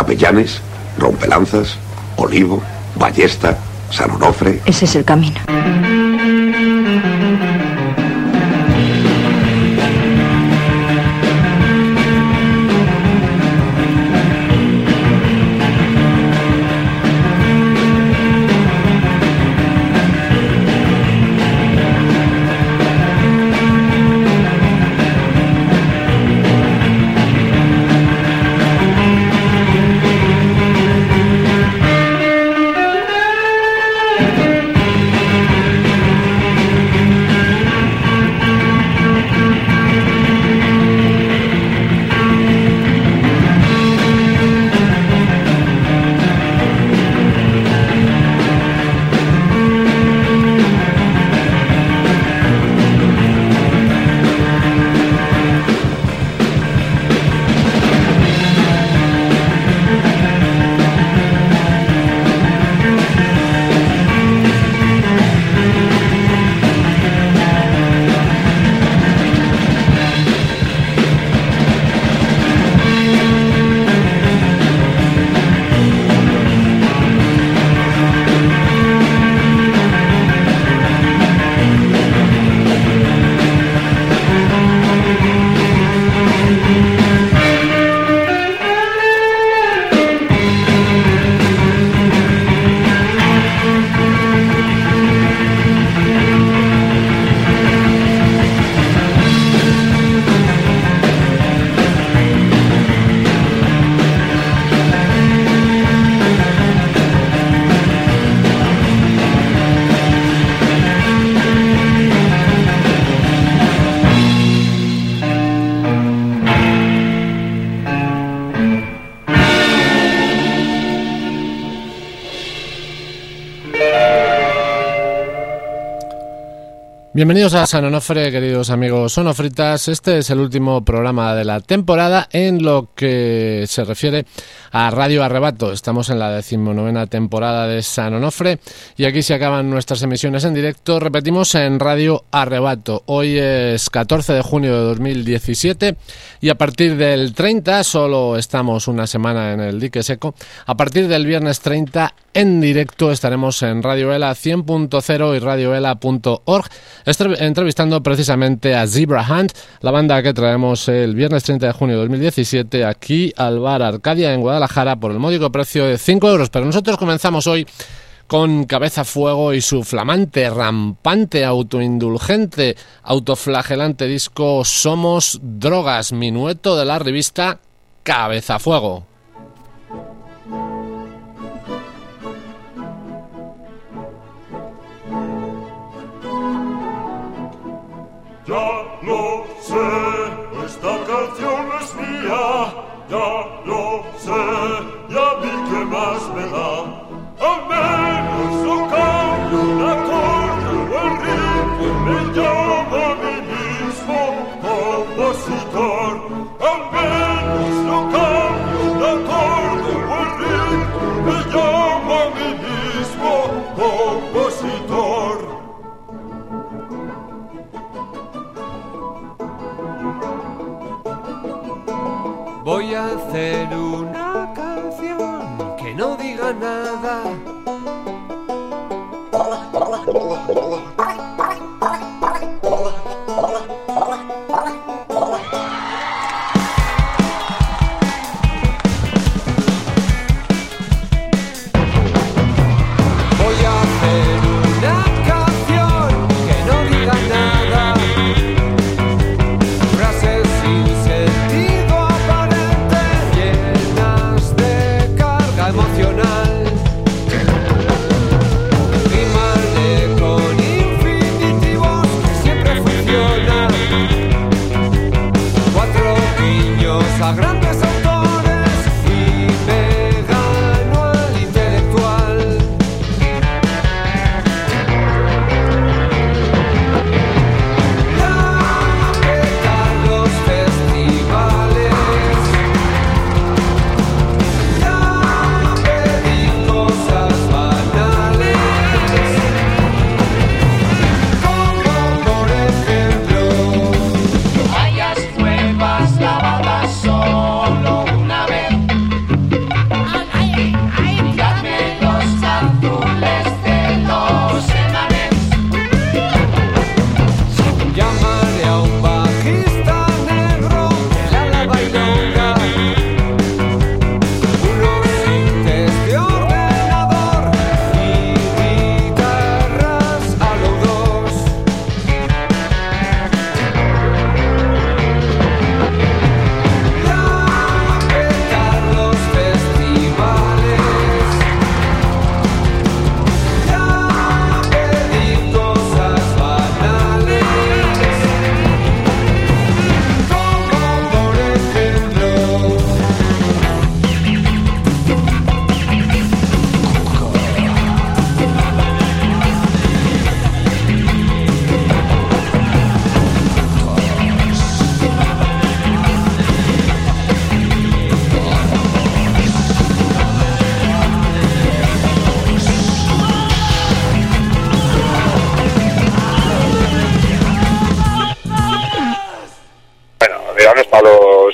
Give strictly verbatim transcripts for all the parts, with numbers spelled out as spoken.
Avellanes, Rompelanzas, Olivo, Ballesta, San Onofre. Ese es el camino. Bienvenidos a San Onofre, queridos amigos onofritas. Este es el último programa de la temporada en lo que se refiere a Radio Arrebato. Estamos en la decimonovena temporada de San Onofre y aquí se acaban nuestras emisiones en directo. Repetimos en Radio Arrebato. Hoy es catorce de junio de dos mil diecisiete y a partir del treinta, solo estamos una semana en el dique seco, a partir del viernes treinta en directo estaremos en Radio Ela cien punto cero y radio ela punto org entrevistando precisamente a Zebra Hunt, la banda que traemos el viernes treinta de junio de dos mil diecisiete aquí al Bar Arcadia en Guadalajara por el módico precio de cinco euros. Pero nosotros comenzamos hoy con Cabeza Fuego y su flamante, rampante, autoindulgente, autoflagelante disco Somos Drogas, minueto de la revista Cabeza Fuego. Ya lo sé, esta canción es mía, ya lo sé, y a mí qué más me da. Al menos no cambio un acorde o el ritmo, me llamo a mí mismo compositor. Al menos no cambio un acorde o el ritmo, me llamo a mí mismo compositor. Voy a hacer una canción que no diga nada. Voy a hacer una canción que no diga nada. Frases sin sentido aparente, llenas de carga emocional. Rimarle con infinitivos que siempre funciona. Cuatro guiños a grandes autores y me gano al intelectual. Ya petan los festivales, ya pedí cosas banales, como por ejemplo toallas nuevas lavadas solo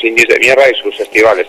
los indies de mierda y sus festivales.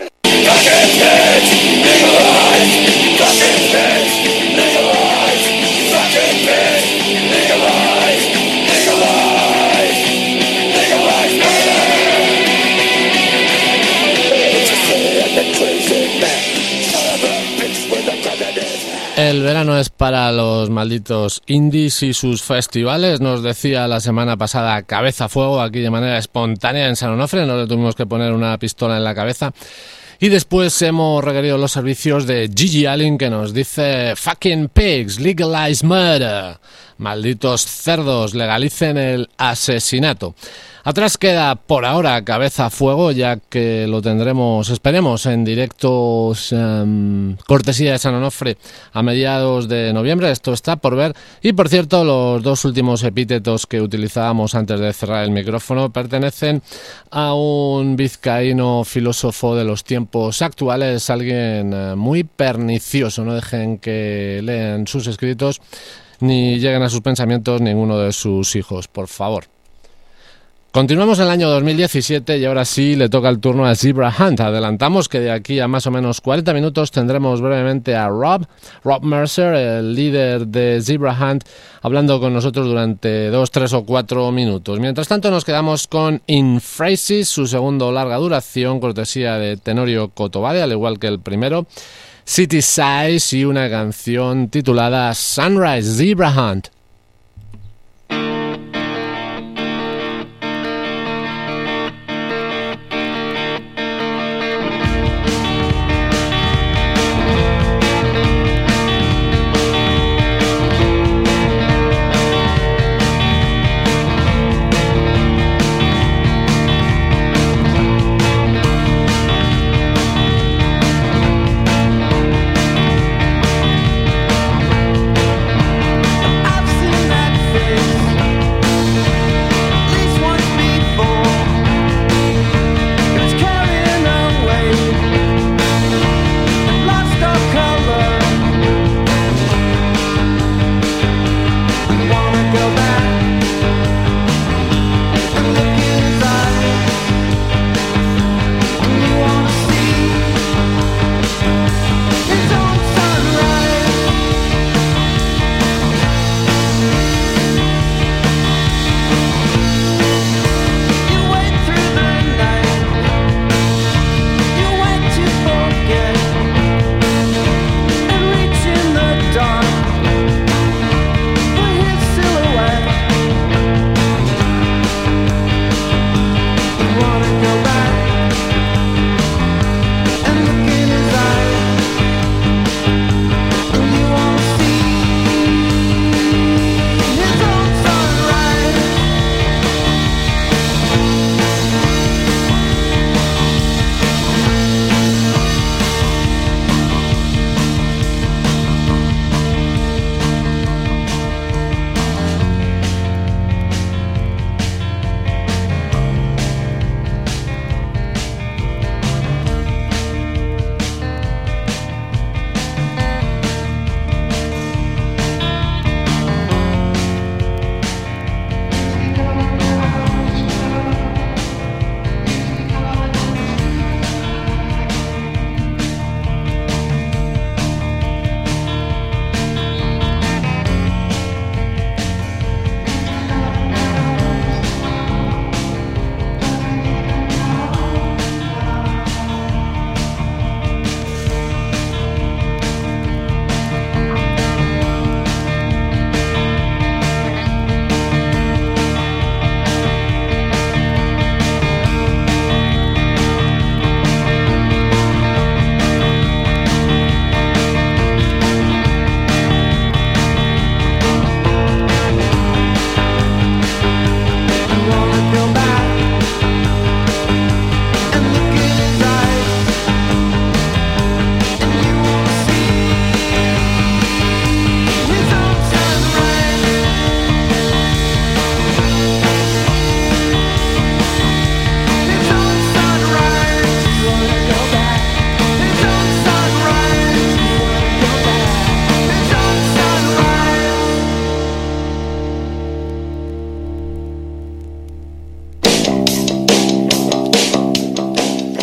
El verano es para los malditos indies y sus festivales, nos decía la semana pasada Cabeza Fuego, aquí de manera espontánea en San Onofre, no le tuvimos que poner una pistola en la cabeza. Y después hemos requerido los servicios de Gigi Allen, que nos dice: fucking pigs, legalize murder. Malditos cerdos, legalicen el asesinato. Atrás queda por ahora Cabeza Fuego, ya que lo tendremos, esperemos, en directos um, cortesía de San Onofre a mediados de noviembre. Esto está por ver. Y por cierto, los dos últimos epítetos que utilizábamos antes de cerrar el micrófono pertenecen a un vizcaíno filósofo de los tiempos actuales, alguien uh, muy pernicioso. No dejen que lean sus escritos ni lleguen a sus pensamientos ninguno de sus hijos, por favor. Continuamos en el año dos mil diecisiete y ahora sí le toca el turno a Zebra Hunt. Adelantamos que de aquí a más o menos cuarenta minutos tendremos brevemente a Rob, Rob Mercer, el líder de Zebra Hunt, hablando con nosotros durante dos, tres o cuatro minutos. Mientras tanto nos quedamos con In Phrases, su segundo larga duración, cortesía de Tenorio Cotobade, al igual que el primero, City Size, y una canción titulada Sunrise, Zebra Hunt. I've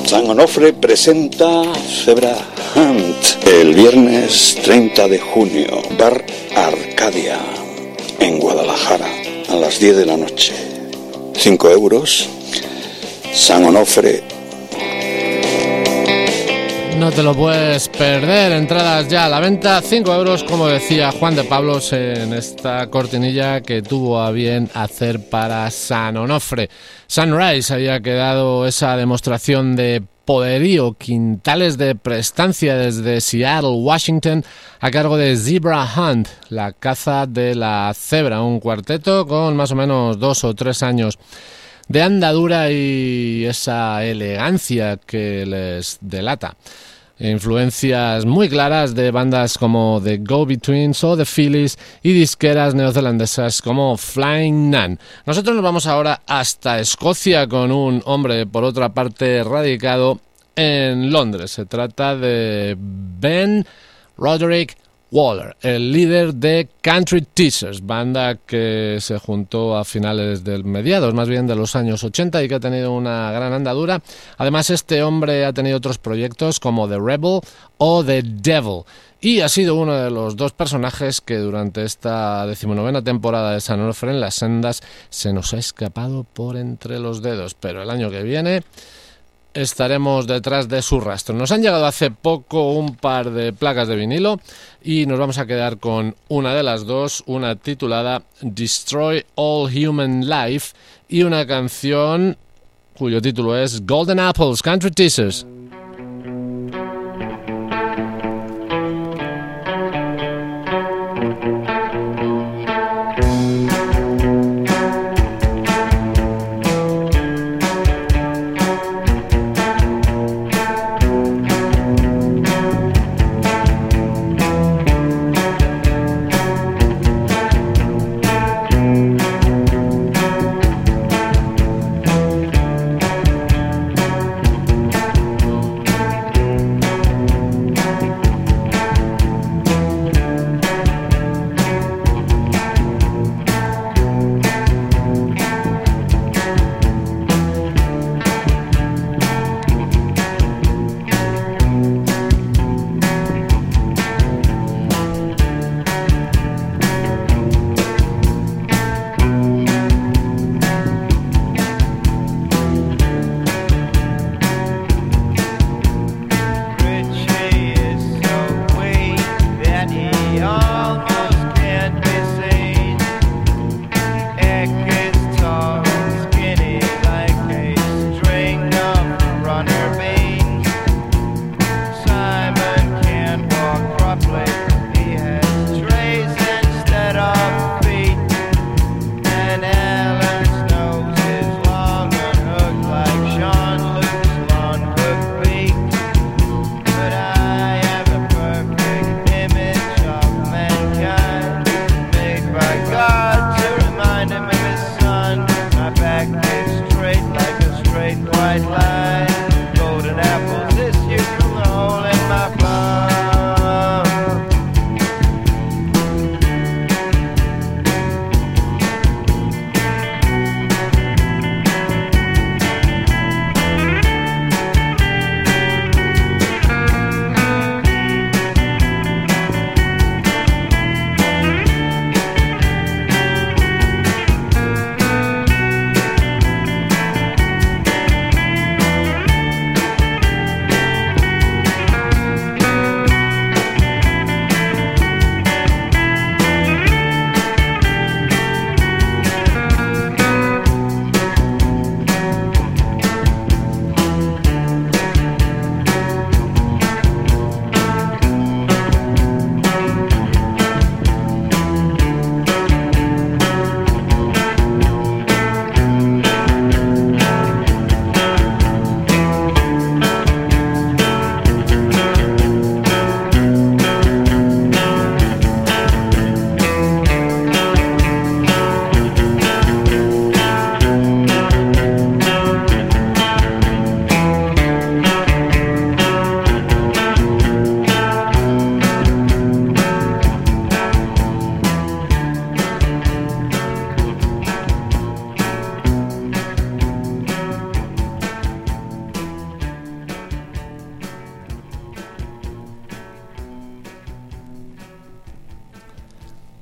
San Onofre presenta Zebra Hunt el viernes treinta de junio, Bar Arcadia, en Guadalajara, a las diez de la noche. cinco euros, San Onofre. No te lo puedes perder, entradas ya a la venta, cinco euros, como decía Juan de Pablos en esta cortinilla que tuvo a bien hacer para San Onofre. Sunrise había quedado esa demostración de poderío, quintales de prestancia desde Seattle, Washington, a cargo de Zebra Hunt, la caza de la cebra, un cuarteto con más o menos dos o tres años de andadura y esa elegancia que les delata. Influencias muy claras de bandas como The Go-Betweens o The Phillies y disqueras neozelandesas como Flying Nun. Nosotros nos vamos ahora hasta Escocia con un hombre, por otra parte, radicado en Londres. Se trata de Ben Roderick Waller, el líder de Country Teasers, banda que se juntó a finales del mediados, más bien de los años ochenta, y que ha tenido una gran andadura. Además, este hombre ha tenido otros proyectos como The Rebel o The Devil, y ha sido uno de los dos personajes que durante esta decimonovena temporada de San Onofre en las sendas se nos ha escapado por entre los dedos, pero el año que viene estaremos detrás de su rastro. Nos han llegado hace poco un par de placas de vinilo y nos vamos a quedar con una de las dos, una titulada Destroy All Human Life y una canción cuyo título es Golden Apples, Country Teasers.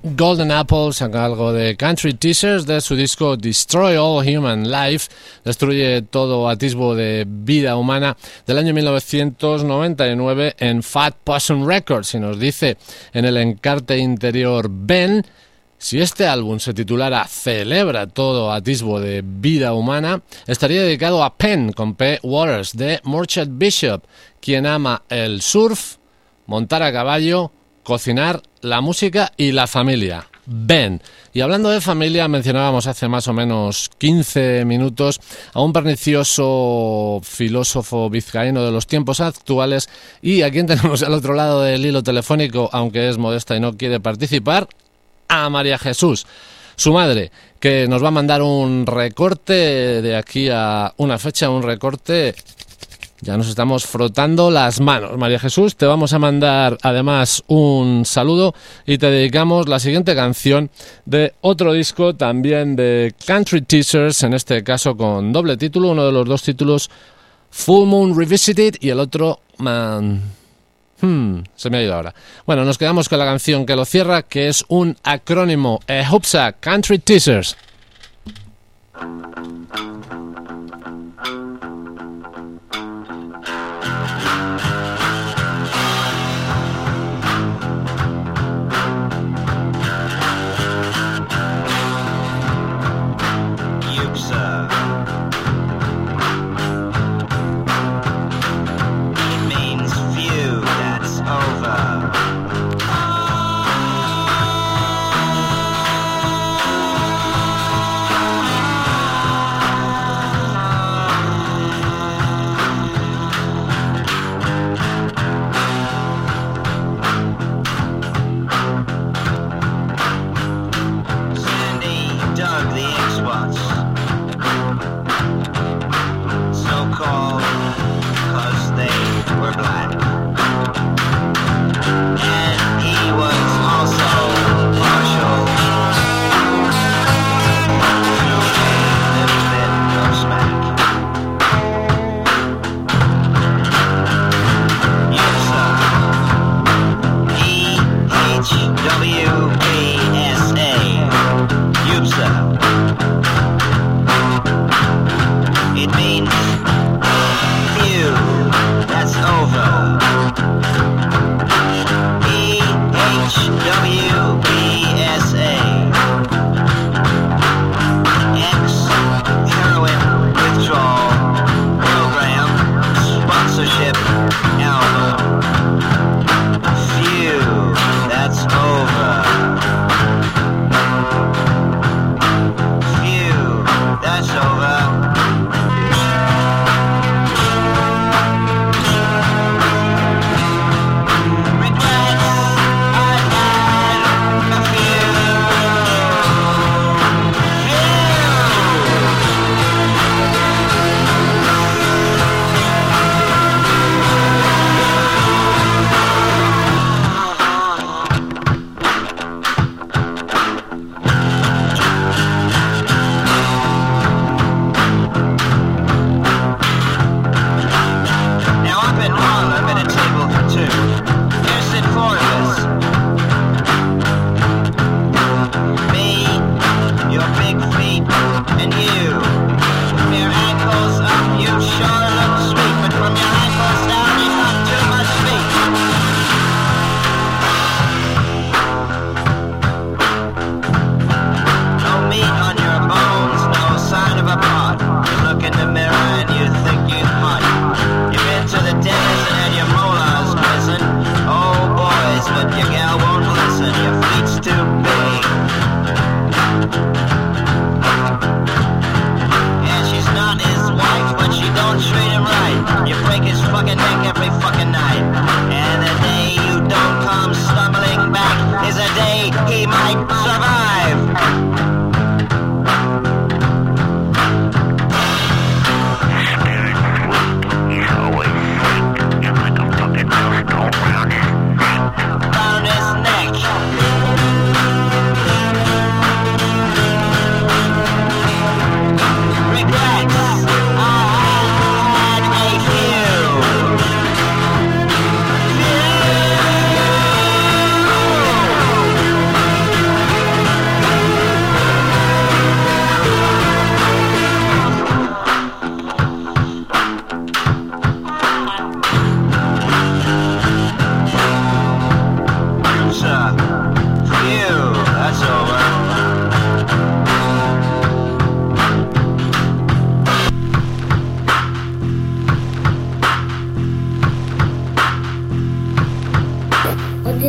Golden Apple saca algo de Country Teasers de su disco Destroy All Human Life, destruye todo atisbo de vida humana, del año mil novecientos noventa y nueve en Fat Possum Records, y nos dice en el encarte interior Ben: si este álbum se titulara Celebra todo atisbo de vida humana, estaría dedicado a Penn, con P. Waters, de Murchett Bishop, quien ama el surf, montar a caballo, cocinar, la música y la familia. Ben. Y hablando de familia, mencionábamos hace más o menos quince minutos a un pernicioso filósofo vizcaíno de los tiempos actuales, y a quien tenemos al otro lado del hilo telefónico, aunque es modesta y no quiere participar, a María Jesús, su madre, que nos va a mandar un recorte de aquí a una fecha, un recorte. Ya nos estamos frotando las manos. María Jesús, te vamos a mandar además un saludo y te dedicamos la siguiente canción de otro disco también de Country Teasers, en este caso con doble título, uno de los dos títulos Full Moon Revisited y el otro Man... Hmm, se me ha ido ahora. Bueno, nos quedamos con la canción que lo cierra, que es un acrónimo, EHUPSA, Country Teasers.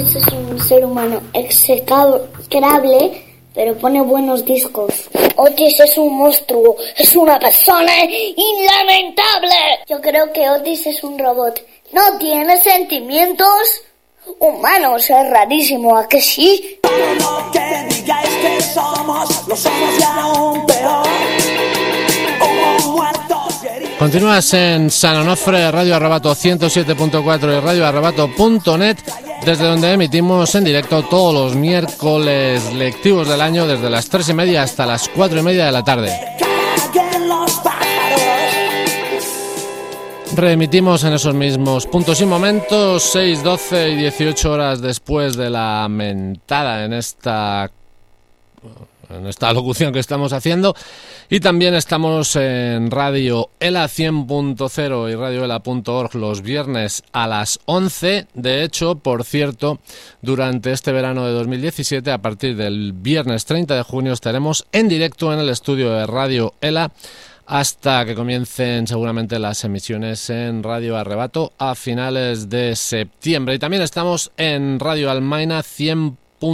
Otis es un ser humano execrable, pero pone buenos discos. Otis es un monstruo, es una persona inlamentable. Yo creo que Otis es un robot. No tiene sentimientos humanos, es rarísimo, ¿a que sí? No que digáis que somos, lo somos y aún peor. Como muertos heridos. Continúas en San Onofre, Radio Arrebato ciento siete punto cuatro y radio arrebato punto net, desde donde emitimos en directo todos los miércoles lectivos del año, desde las tres y media hasta las cuatro y media de la tarde. Reemitimos en esos mismos puntos y momentos, seis, doce y dieciocho horas después de la mentada en esta, en esta locución que estamos haciendo. Y también estamos en Radio Ela cien punto cero y radio ela punto org los viernes a las once. De hecho, por cierto, durante este verano de dos mil diecisiete, a partir del viernes treinta de junio, estaremos en directo en el estudio de Radio Ela hasta que comiencen seguramente las emisiones en Radio Arrebato a finales de septiembre. Y también estamos en Radio Almaina cien.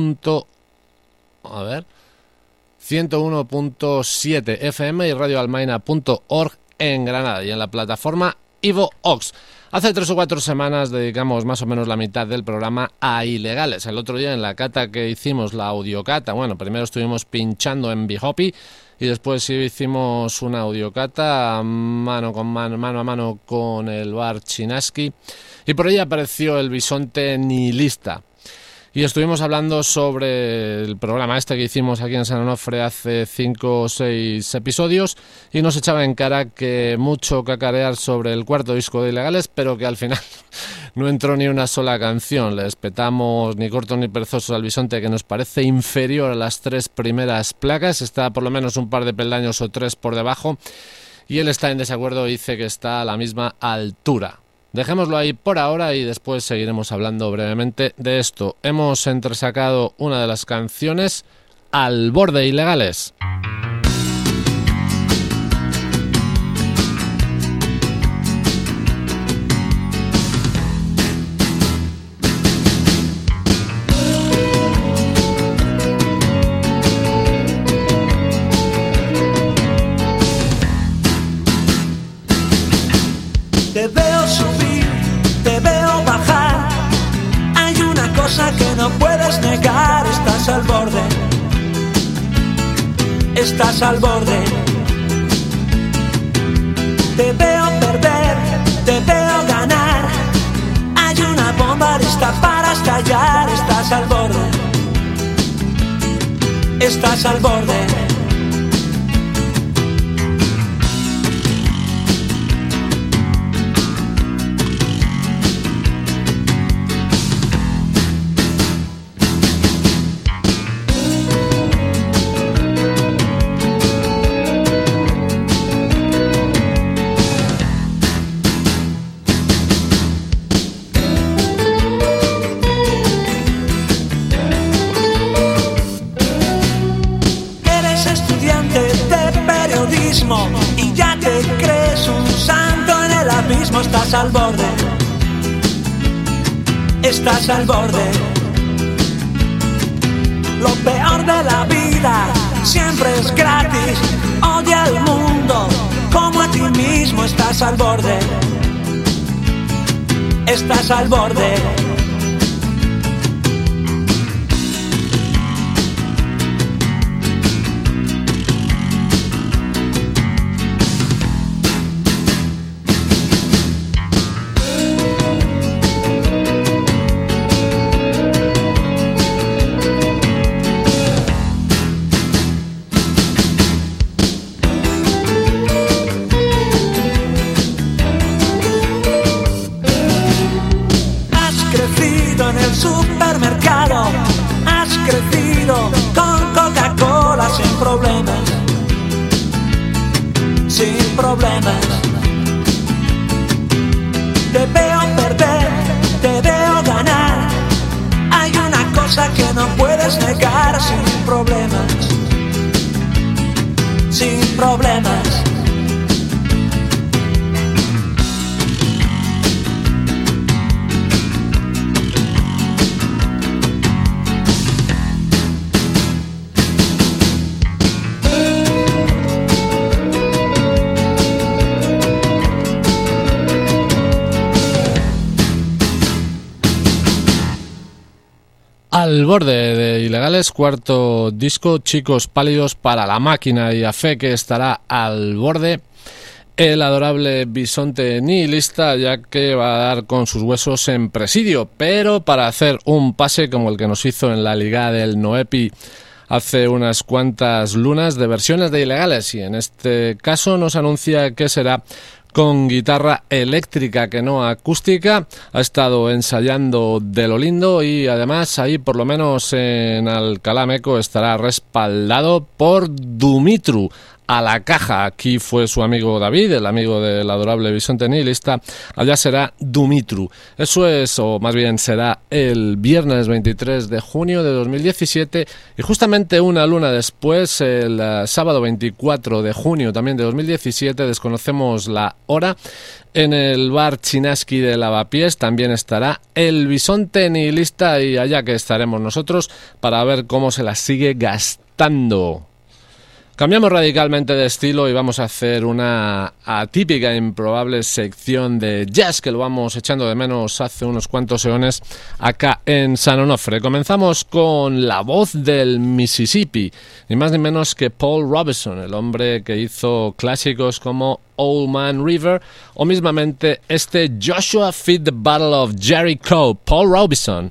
A ver... ciento uno punto siete F M y radio almaina punto org en Granada y en la plataforma iVoox. Hace tres o cuatro semanas dedicamos más o menos la mitad del programa a ilegales. El otro día en la cata que hicimos, la audiocata, bueno, primero estuvimos pinchando en Bihopi y después hicimos una audiocata mano con mano, mano a mano con el bar Chinaski y por ahí apareció el bisonte nihilista. Y estuvimos hablando sobre el programa este que hicimos aquí en San Onofre hace cinco o seis episodios y nos echaba en cara que mucho cacarear sobre el cuarto disco de Ilegales, pero que al final no entró ni una sola canción. Le espetamos ni corto ni perezoso al bisonte, que nos parece inferior a las tres primeras placas, está por lo menos un par de peldaños o tres por debajo, y él está en desacuerdo y dice que está a la misma altura. Dejémoslo ahí por ahora y después seguiremos hablando brevemente de esto. Hemos entresacado una de las canciones, Al borde, Ilegales. Te veo subir, te veo bajar. Hay una cosa que no puedes negar. Estás al borde, estás al borde. Te veo perder, te veo ganar. Hay una bomba lista para estallar. Estás al borde, estás al borde. Y ya te crees un santo en el abismo. Estás al borde, estás al borde. Lo peor de la vida siempre es gratis. Odia al mundo como a ti mismo. Estás al borde, estás al borde. Te veo perder, te veo ganar. Hay una cosa que no puedes negar. Sin problemas, sin problemas. Al borde de Ilegales, cuarto disco, Chicos Pálidos para la Máquina, y a fe que estará al borde el adorable bisonte nihilista, ya que va a dar con sus huesos en presidio, pero para hacer un pase como el que nos hizo en la Liga del Noepi hace unas cuantas lunas de versiones de Ilegales, y en este caso nos anuncia que será con guitarra eléctrica, que no acústica. Ha estado ensayando de lo lindo, y además ahí, por lo menos en Alcalá Meco, estará respaldado por Dumitru a la caja. Aquí fue su amigo David, el amigo del adorable bisonte nihilista. Allá será Dumitru. Eso es, o más bien será el viernes veintitrés de junio de dos mil diecisiete, y justamente una luna después, el uh, sábado veinticuatro de junio también de dos mil diecisiete, desconocemos la hora, en el bar Chinaski de Lavapiés también estará el bisonte nihilista, y allá que estaremos nosotros para ver cómo se la sigue gastando. Cambiamos radicalmente de estilo y vamos a hacer una atípica e improbable sección de jazz que lo vamos echando de menos hace unos cuantos eones acá en San Onofre. Comenzamos con la voz del Mississippi, ni más ni menos que Paul Robeson, el hombre que hizo clásicos como Old Man River o mismamente este Joshua Fit the Battle of Jericho. Paul Robeson.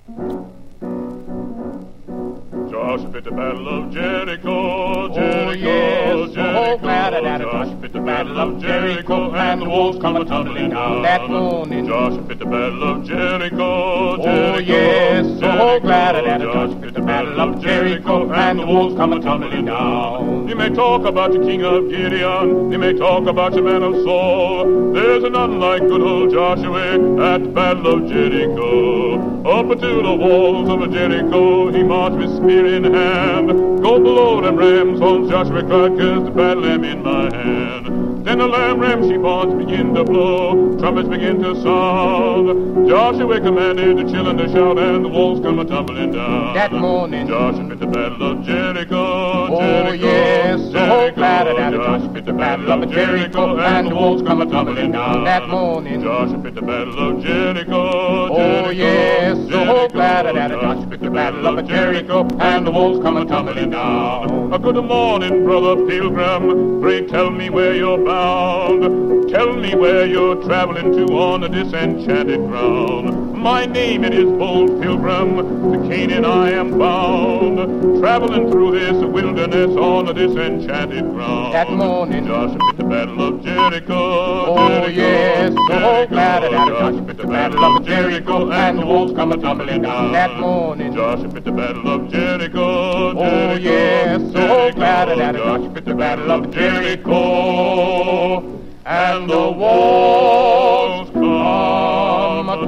Joshua fit the battle of Jericho, Jericho, oh, yes, Jericho. Oh, glad that Joshua fit the battle of Jericho, and the walls come a tumbling down. That morning. Joshua fit the battle of Jericho, Jericho. Oh, yes, Jericho. oh, glad that Joshua fit the battle of Jericho, and the walls come a tumbling down. You may talk about the king of Gideon, you may talk about the man of Saul. There's none like good old Joshua at the battle of Jericho. Up to the walls of Jericho, he marched with spear in hand. Go below them rams, old Joshua cried, 'cause the battle am in my hand. Then the lamb ram sheep horns begin to blow, trumpets begin to sound. Joshua commanded the children to shout, and the walls come a tumbling down. That morning, Joshua fit the battle of Jericho, oh Jericho, yes, Jericho. oh glad that Joshua fit the battle of Jericho, and the walls come a tumbling down. That morning, Joshua fit the battle of Jericho, oh Jericho, yes, Jericho. oh glad that Joshua fit the battle of Jericho, and the walls come a tumbling down. A good morning, brother pilgrim, pray tell me where you're bound. Tell me where you're traveling to on this enchanted ground. My name it is Bold Pilgrim, to Canaan I am bound. Traveling through this wilderness on this enchanted ground. That morning, Joshua fit the battle of Jericho, oh Jericho, yes, Jericho. oh glad that Joshua fit the battle of Jericho, and the walls come a tumbling down. That morning, Joshua fit the battle of Jericho, Jericho. oh yes, oh glad that Joshua fit the battle of Jericho, and the walls come a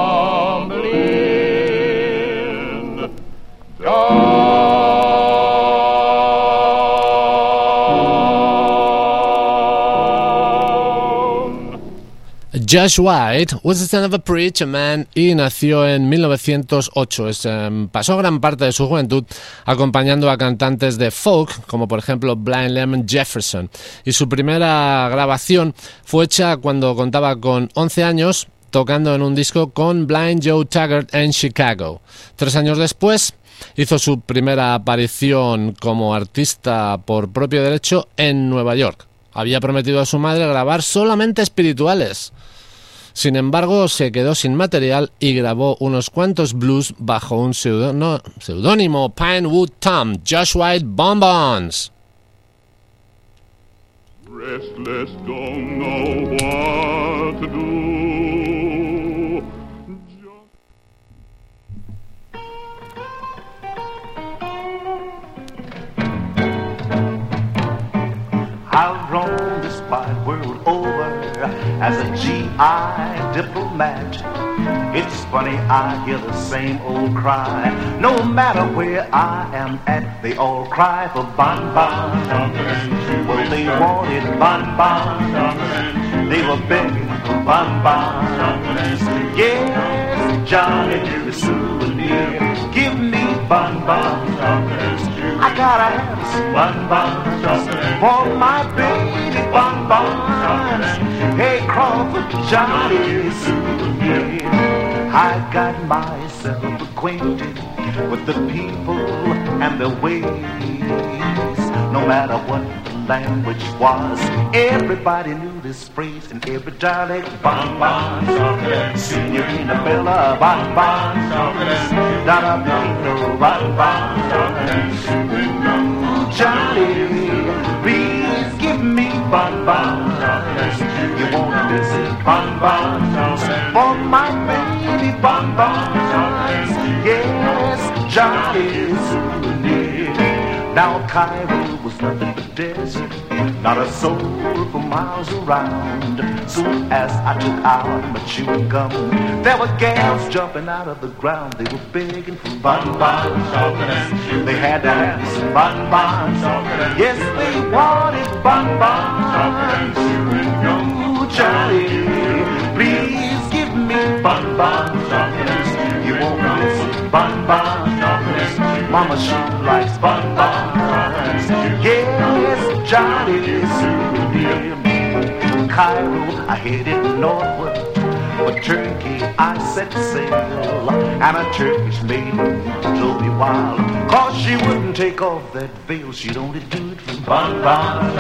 tumbling down. Josh White was the son of a preacher man y nació en mil novecientos ocho. Es, um, pasó gran parte de su juventud acompañando a cantantes de folk, como por ejemplo Blind Lemon Jefferson. Y su primera grabación fue hecha cuando contaba con once años, tocando en un disco con Blind Joe Taggart en Chicago. Tres años después hizo su primera aparición como artista por propio derecho en Nueva York. Había prometido a su madre grabar solamente espirituales. Sin embargo, se quedó sin material y grabó unos cuantos blues bajo un seudónimo, Pinewood Tom, Josh White Bonbons. Restless, don't know what to do. I've roamed this wide world over as a G I diplomat. It's funny, I hear the same old cry. No matter where I am at, they all cry for bonbons. Well, they wanted bonbons. They were begging for bonbons. Yes, Johnny, the souvenir, give me bonbons. I gotta have some bonbons for my baby bonbons. Hey, Crawford, Johnny, the souvenir, I got myself a acquainted with the people and their ways. No matter what the language was, everybody knew this phrase in every dialect. Bon bon, Signorina Bella, bon bon, Donna Pino, bon bon, Johnny, please give me bon bon. You wanna visit bon bon for my baby bon bon. Yes, Johnny's souvenir. Now Cairo was nothing but desert, not a soul for miles around. Soon as I took out my chewing gum, there were gals jumping out of the ground. They were begging for bonbons. They had to have some bonbons. Yes, they wanted bonbons. Ooh, Johnny, please give me bonbons. You won't miss bonbons. Mama, she likes bonbons. Yes, Johnny's souvenir. Cairo, I headed northward. For Turkey, I set sail. And a Turkish maiden drove me wild, cause she wouldn't take off that veil. She'd only do it for bonbons.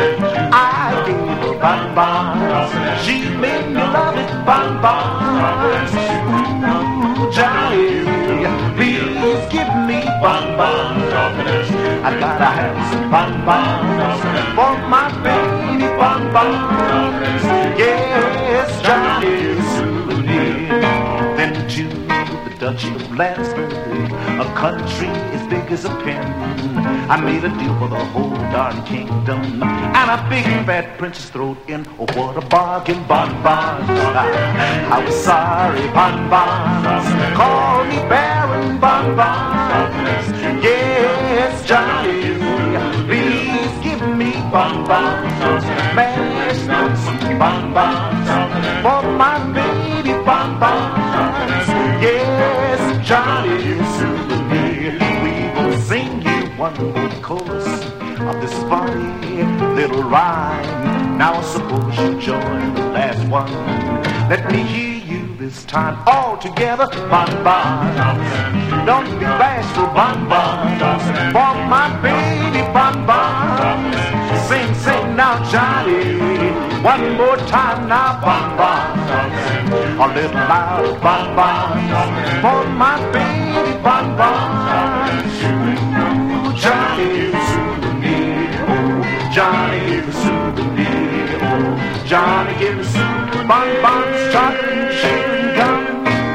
I gave her bonbons. She made me love it, bonbons. Ooh, Johnny, please give me bonbons. I gotta have some bonbons for my baby bonbons. Yes, Johnny's souvenir. Then to the Duchy of Lansbury, a country as big as a pin. I made a deal for the whole darn kingdom, and a big fat princess thrown in. Oh, what a bargain, bonbons. I was sorry, bonbons. Call me Baron bonbons. Yes, Johnny, please give me bonbons. Mashed nuts and bonbons for my baby bonbons. Yes, Johnny, souvenir. We will sing you one more chorus of this funny little rhyme. Now suppose you join the last one. Let me hear you this time all together. Bonbons, don't be bashful, bonbons, for my baby bonbons. Sing, sing now, Johnny, one more time now, bonbons. A little louder, bonbons, for my baby bonbons. Ooh, Johnny, souvenir, oh, Johnny, souvenir, oh, Johnny, give me some bonbons, chocolate, chewing gum.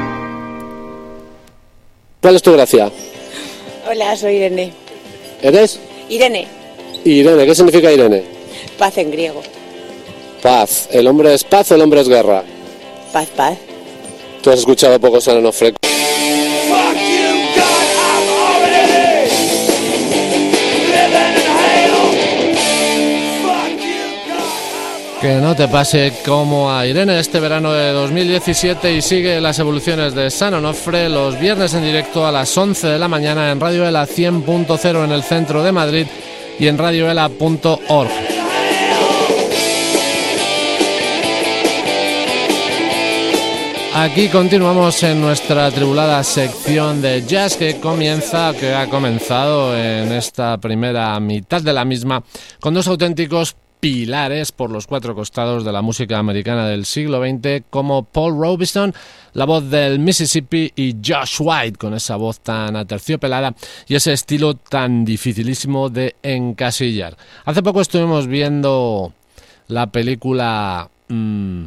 ¿Cuál es tu gracia? Hola, soy Irene. ¿Eres? Irene. Irene, ¿qué significa Irene? Paz en griego. Paz. ¿El hombre es paz o el hombre es guerra? Paz, paz. ¿Tú has escuchado poco San Onofre? Que no te pase como a Irene este verano de dos mil diecisiete y sigue las evoluciones de San Onofre los viernes en directo a las once de la mañana en Radio Ela cien punto cero en el centro de Madrid y en radioela punto org. Aquí continuamos en nuestra tribulada sección de jazz que comienza, que ha comenzado en esta primera mitad de la misma con dos auténticos pilares por los cuatro costados de la música americana del siglo veinte como Paul Robeson, la voz del Mississippi, y Josh White con esa voz tan aterciopelada y ese estilo tan dificilísimo de encasillar. Hace poco estuvimos viendo la película mmm,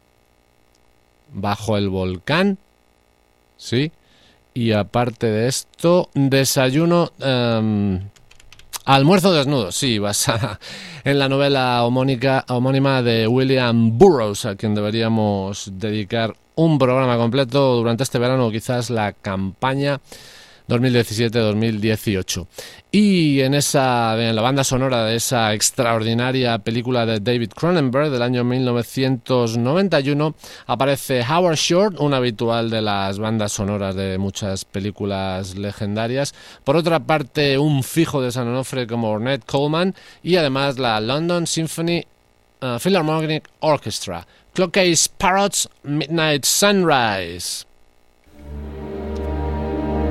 Bajo el volcán, sí, y aparte de esto, Desayuno... Um, Almuerzo desnudo, sí, basada en la novela homónica, homónima de William Burroughs, a quien deberíamos dedicar un programa completo durante este verano o quizás la campaña dos mil diecisiete dos mil dieciocho. Y en esa en la banda sonora de esa extraordinaria película de David Cronenberg del año mil novecientos noventa y uno aparece Howard Shore, un habitual de las bandas sonoras de muchas películas legendarias. Por otra parte, un fijo de San Onofre como Ornette Coleman y además la London Symphony uh, Philharmonic Orchestra. Clockcase Parrots, Midnight Sunrise.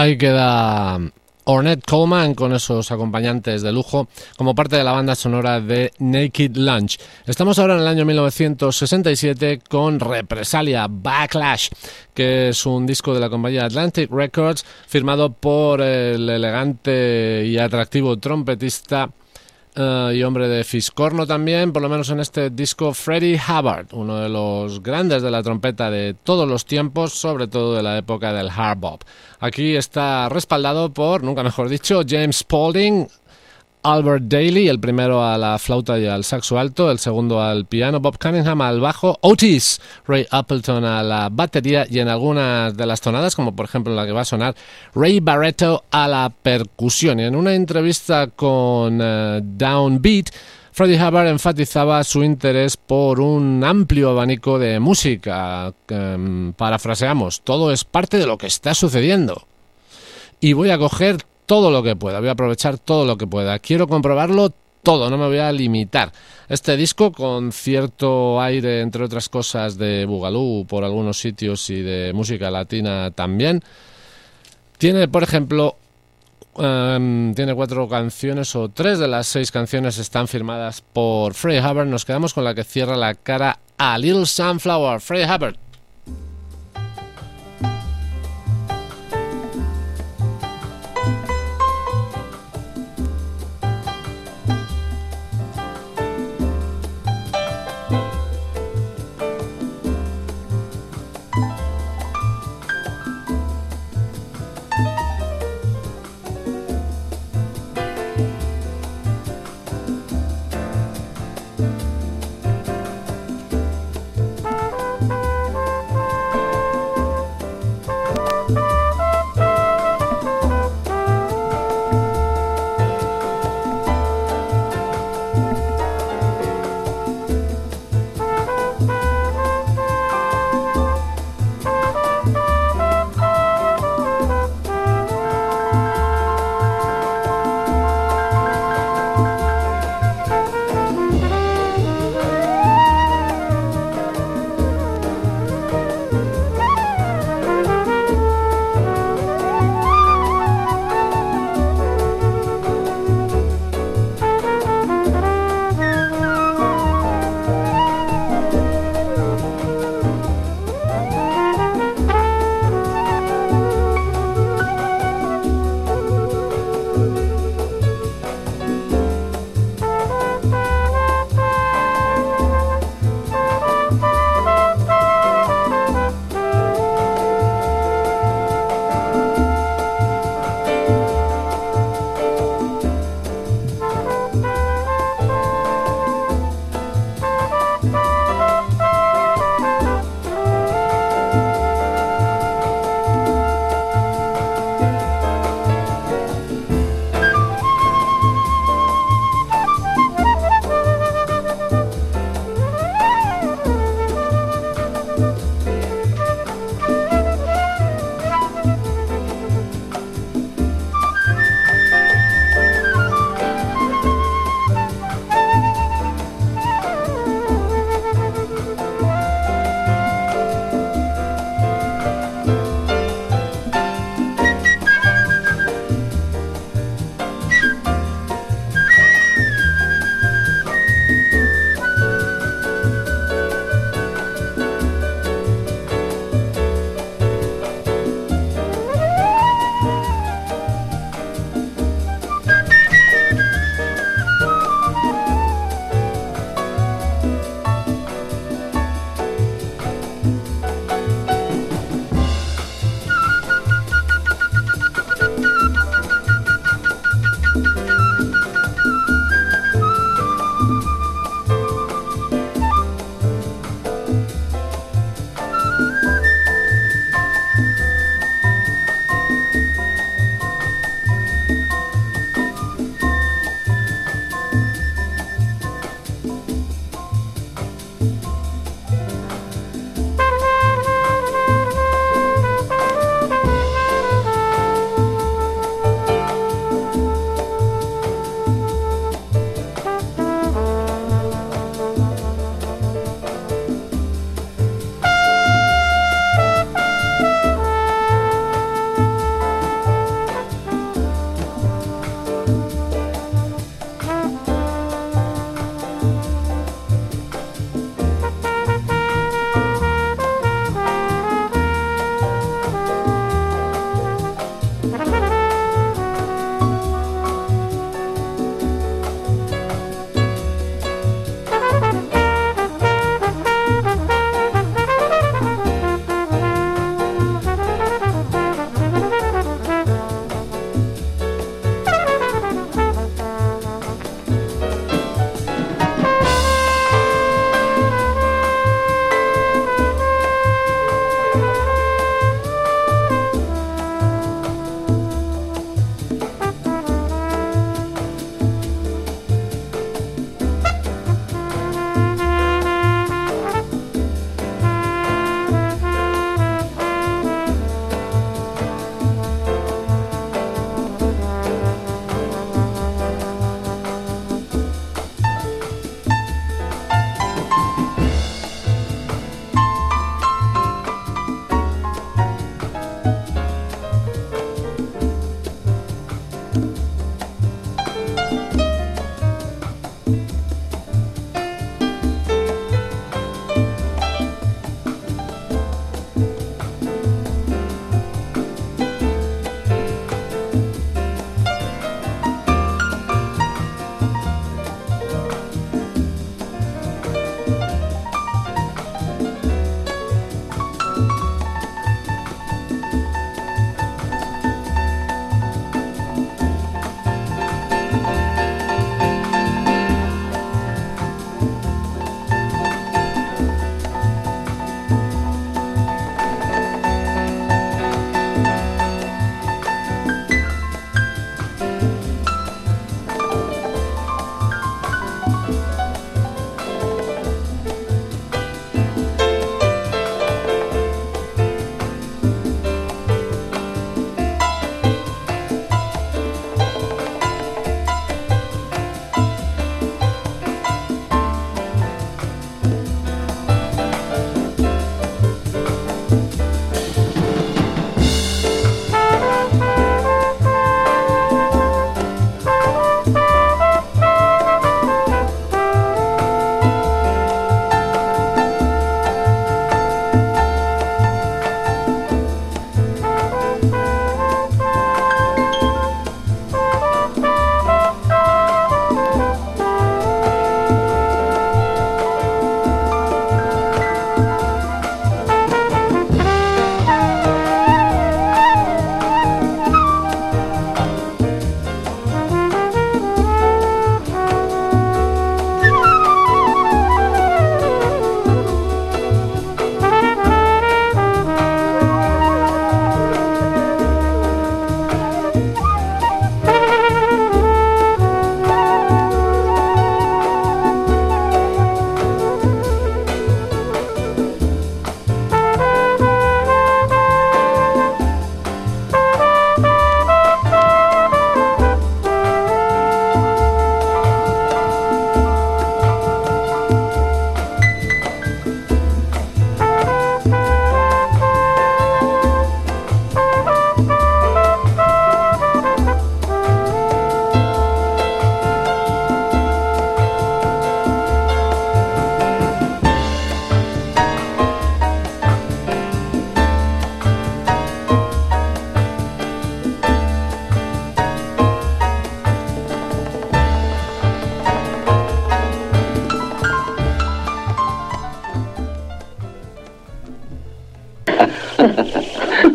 Ahí queda Ornette Coleman con esos acompañantes de lujo como parte de la banda sonora de Naked Lunch. Estamos ahora en el año mil novecientos sesenta y siete con Represalia, Backlash, que es un disco de la compañía Atlantic Records firmado por el elegante y atractivo trompetista Uh, y hombre de fiscorno también, por lo menos en este disco, Freddie Hubbard, uno de los grandes de la trompeta de todos los tiempos, sobre todo de la época del hard bop. Aquí está respaldado por, nunca mejor dicho, James Spaulding, Albert Daly, el primero a la flauta y al saxo alto, el segundo al piano, Bob Cunningham al bajo, Otis, Ray Appleton a la batería y en algunas de las tonadas, como por ejemplo la que va a sonar, Ray Barretto a la percusión. Y en una entrevista con uh, Downbeat, Freddie Hubbard enfatizaba su interés por un amplio abanico de música. Um, parafraseamos, todo es parte de lo que está sucediendo. Y voy a coger todo lo que pueda, voy a aprovechar todo lo que pueda. Quiero comprobarlo todo, no me voy a limitar. Este disco, con cierto aire, entre otras cosas, de boogaloo por algunos sitios y de música latina también, tiene, por ejemplo, um, tiene cuatro canciones, o tres de las seis canciones están firmadas por Freddie Hubbard. Nos quedamos con la que cierra la cara a Little Sunflower, Freddie Hubbard.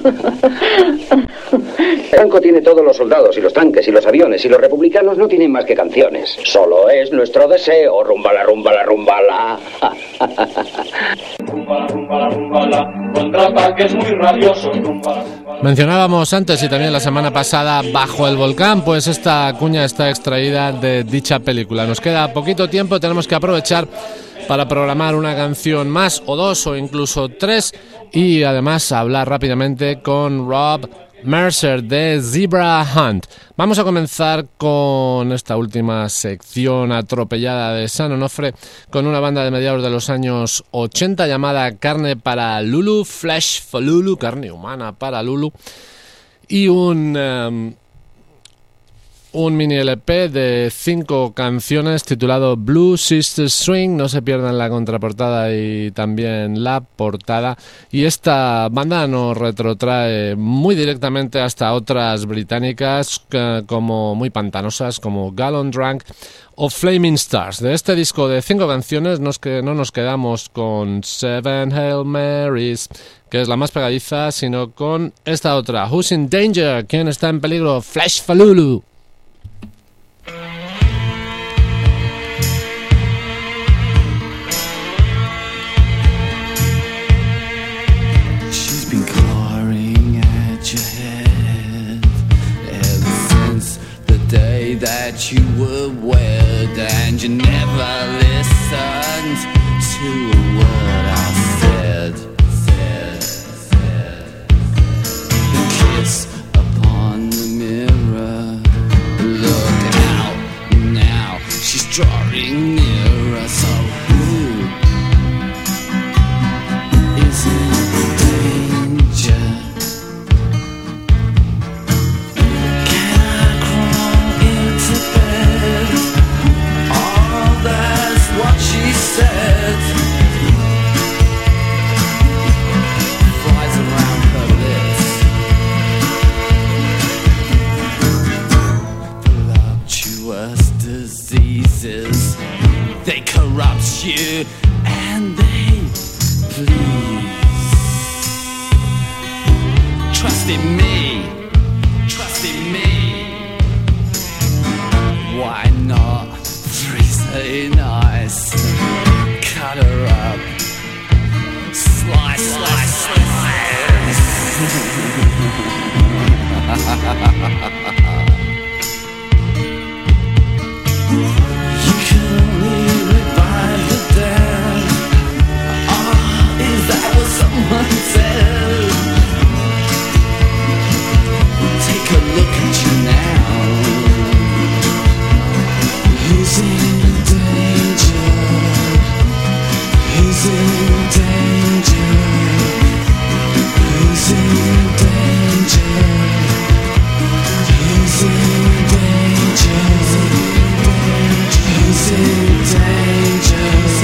Franco tiene todos los soldados y los tanques y los aviones, y los republicanos no tienen más que canciones. Solo es nuestro deseo, rumbala, rumbala, rumbala. Rumbala, rumbala, rumbala, contraataques muy rabiosos, rumbala. Mencionábamos antes y también la semana pasada Bajo el volcán, pues esta cuña está extraída de dicha película. Nos queda poquito tiempo, tenemos que aprovechar para programar una canción más o dos o incluso tres y además hablar rápidamente con Rob Mercer de Zebra Hunt. Vamos a comenzar con esta última sección atropellada de San Onofre con una banda de mediados de los años ochenta llamada Carne para Lulu, Flesh for Lulu, carne humana para Lulu, y un... Um, un mini L P de cinco canciones titulado Blue Sister Swing. No se pierdan la contraportada y también la portada. Y esta banda nos retrotrae muy directamente hasta otras británicas eh, como muy pantanosas como Gallon Drunk o Flaming Stars. De este disco de cinco canciones nos que, no nos quedamos con Seven Hail Marys, que es la más pegadiza, sino con esta otra, Who's in Danger, ¿quién está en peligro? Flesh for Lulu. That you were wed and you never listened to a word I said, said, said. The kiss upon the mirror, look out now, she's drawing nearer, so who is in danger? She said, flies around her lips, voluptuous diseases, they corrupt you and they please. Trust in me, trust in me. Why not freeze her nice? Cut her up, slice, slice, slice. You can only revive the dead. Oh, is that what someone said? Take a look at you now. Who's in danger? Who's in danger? Who's in danger? Who's in danger? Who's in danger?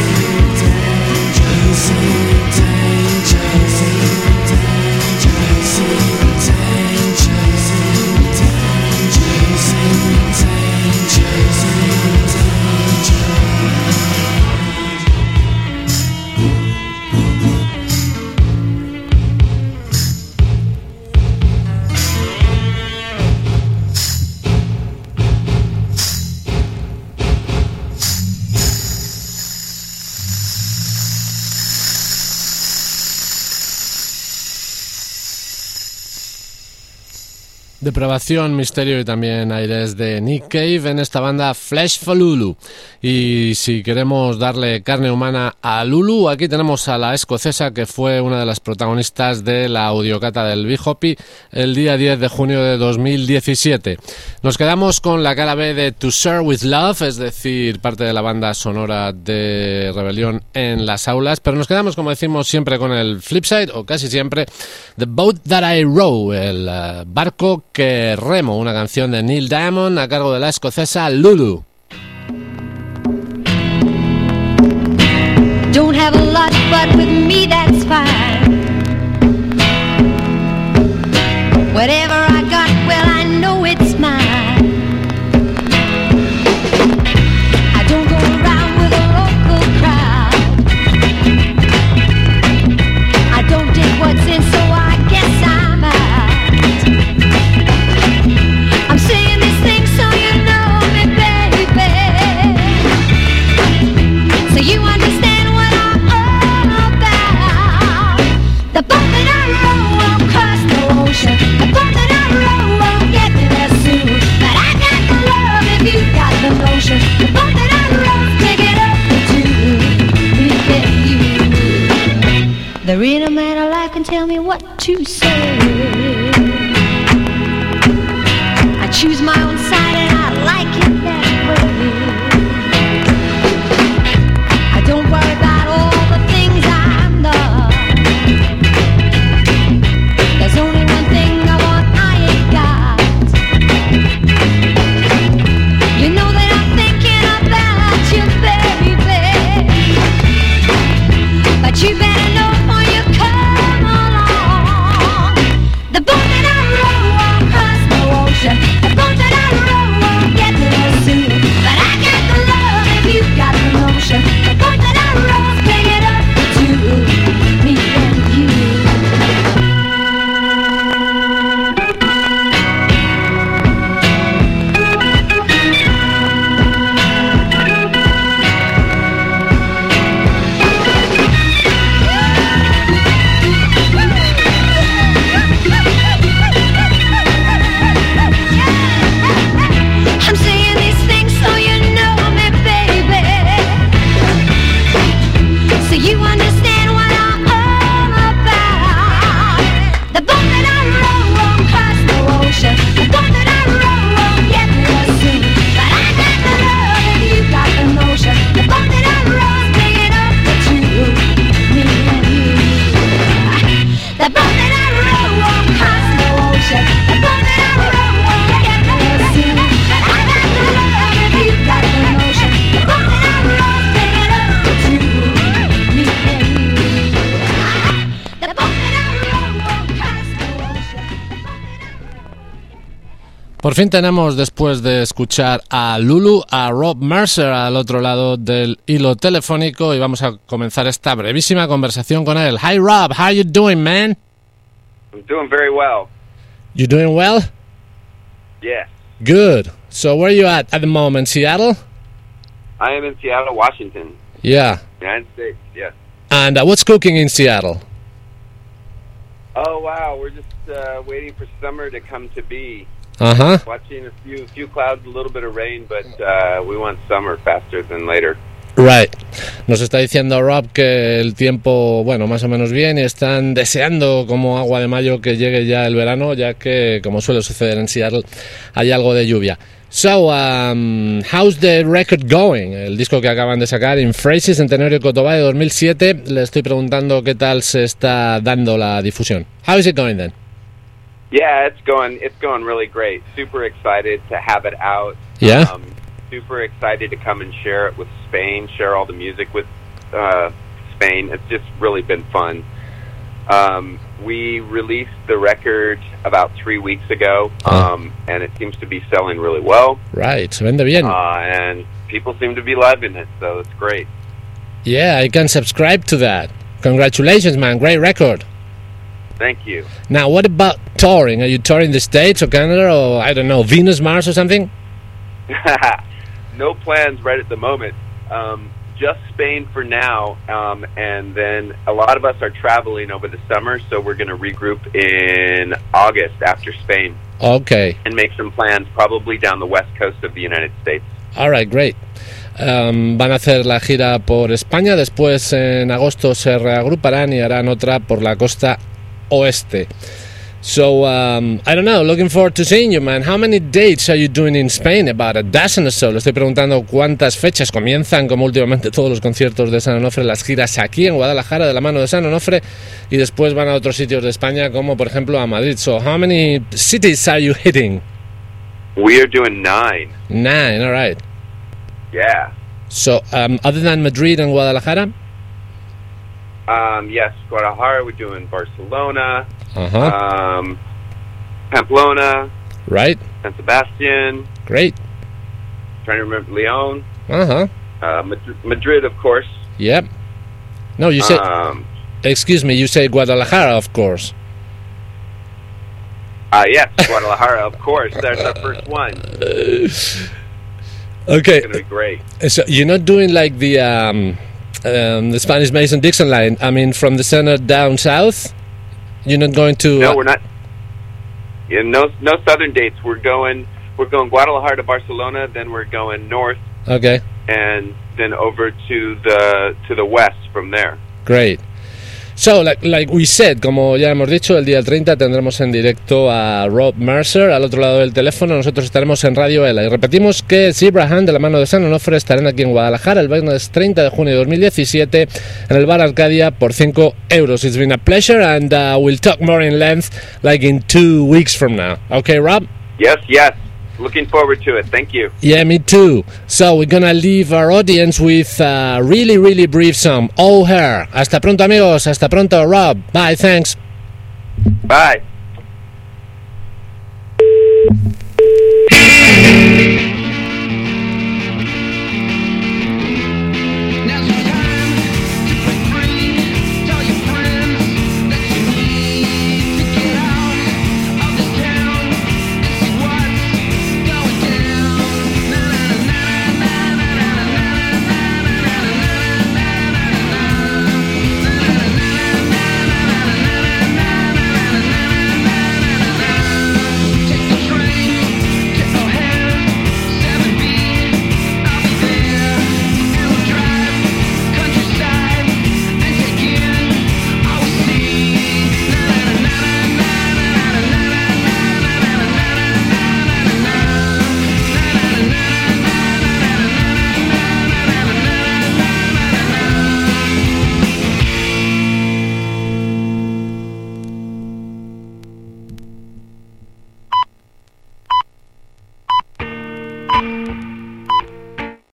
Who's in danger? Who's in danger? Who's in Depravación, misterio y también aires de Nick Cave en esta banda Flesh for Lulu. Y si queremos darle carne humana a Lulu, aquí tenemos a la escocesa que fue una de las protagonistas de la audiocata del Big Hoppy el día diez de junio de dos mil diecisiete. Nos quedamos con la cara B de To Share With Love, es decir, parte de la banda sonora de Rebelión en las aulas, pero nos quedamos, como decimos siempre, con el flipside, o casi siempre, The Boat That I Row, el uh, barco que remo, una canción de Neil Diamond a cargo de la escocesa Lulu. Don't have a lot, but with me that's fine. Whatever I got, well, I know it's mine. I don't go around with a local crowd. I don't dig what's in, so I guess I'm out. what to say. I choose my own side and I like it that way. I don't worry about all the things I'm not. There's only one thing I want I ain't got. You know that I'm thinking about you, baby. But you better know before you come along. The boat that I row won't cross the ocean. The boat that I row won't get to the sea. But I got the love if you got the notion. The boat that I row's big enough for two, me and you. I'm saying these things so you know me, baby. So you understand what I'm all about. The boat that I row won't cross the ocean. The boat that I row won't get to the sea. But I got the love and you got the notion. The boat that I row's big enough for two, me and you. The boat that I row won't cross the ocean. The boat that I row won't get to the sea. But I got the love and you got the notion. The boat that I row's big enough for two, me and you. The boat that I row won't cross the ocean. Por fin tenemos, después de escuchar a Lulu, a Rob Mercer al otro lado del hilo telefónico y vamos a comenzar esta brevísima conversación con él. Hi Rob, how you doing, man? I'm doing very well. You doing well? Yes. Good. So where are you at at the moment? Seattle? I am in Seattle, Washington, Yeah. United States, yes. And uh, what's cooking in Seattle? Oh, wow, we're just uh, waiting for summer to come to be. Uh-huh. Watching a few few clouds, a little bit of rain, but uh, we want summer faster than later. Right. Nos está diciendo Rob que el tiempo, bueno, más o menos bien y están deseando como agua de mayo que llegue ya el verano, ya que, como suele suceder en Seattle, hay algo de lluvia. So, um, how's the record going? El disco que acaban de sacar, In Phrases, en Tenorio Cotobá de dos mil siete. Le estoy preguntando qué tal se está dando la difusión. How is it going then? Yeah, it's going it's going really great. Super excited to have it out. Yeah? Um, super excited to come and share it with Spain, share all the music with uh, Spain. It's just really been fun. Um, we released the record about three weeks ago, um, and it seems to be selling really well. Right, se vende bien. Uh, and people seem to be loving it, so it's great. Yeah, I can subscribe to that. Congratulations, man. Great record. Thank you. Now, what about touring? Are you touring the States or Canada or, I don't know, Venus, Mars or something? No plans right at the moment. Um, just Spain for now, um, and then a lot of us are traveling over the summer, so we're going to regroup in August after Spain. Okay. And make some plans probably down the west coast of the United States. All right, great. Um, van a hacer la gira por España, después en agosto se reagruparán y harán otra por la costa oeste. So, um, I don't know, looking forward to seeing you, man. How many dates are you doing in Spain? About a dozen or so. Le estoy preguntando cuántas fechas comienzan, como últimamente todos los conciertos de San Onofre, las giras aquí en Guadalajara de la mano de San Onofre, y después van a otros sitios de España, como por ejemplo a Madrid. So, how many cities are you hitting? We are doing nine. Nine, all right. Yeah. So, um, other than Madrid and Guadalajara? Um, yes, Guadalajara, we're doing Barcelona, Uh-huh. um, Pamplona, Right. San Sebastian, Great. trying to remember Leon, Uh-huh. uh, Madrid, Madrid, of course. Yep. No, you said... Um, excuse me, you say Guadalajara, of course. uh, yes, Guadalajara, of course. That's our first one. Okay. It's going to be great. So you're not doing like the um, um, the Spanish Mason-Dixon line. I mean, from the center down south. You're not going to. No, uh, we're not. Yeah, no, no southern dates. We're going. We're going Guadalajara to Barcelona. Then we're going north. Okay. And then over to the to the west from there. Great. So, like, like we said, como ya hemos dicho, el día treinta tendremos en directo a Rob Mercer al otro lado del teléfono. Nosotros estaremos en Radio Ela. Y repetimos que Zebra Hand, de la mano de San Onofre, estarán aquí en Guadalajara el viernes treinta de junio de dos mil diecisiete en el Bar Arcadia por cinco euros. It's been a pleasure, and uh, we'll talk more in length like in two weeks from now. Okay, Rob? Yes, yes. Looking forward to it. Thank you. Yeah, me too. So we're gonna leave our audience with a really, really brief song, Oh Her. Hasta pronto, amigos. Hasta pronto, Rob. Bye, thanks. Bye.